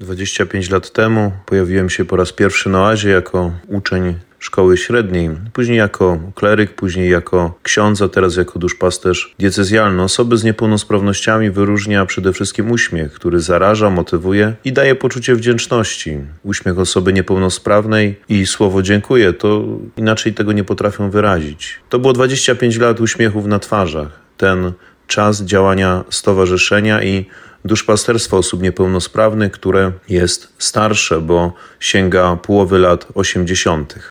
25 lat temu pojawiłem się po raz pierwszy na oazie jako uczeń szkoły średniej, później jako kleryk, później jako ksiądz, a teraz jako duszpasterz diecezjalny. Osoby z niepełnosprawnościami wyróżnia przede wszystkim uśmiech, który zaraża, motywuje i daje poczucie wdzięczności. Uśmiech osoby niepełnosprawnej i słowo dziękuję, to inaczej tego nie potrafią wyrazić. To było 25 lat uśmiechów na twarzach. Ten czas działania stowarzyszenia i duszpasterstwa osób niepełnosprawnych, które jest starsze, bo sięga połowy lat 80.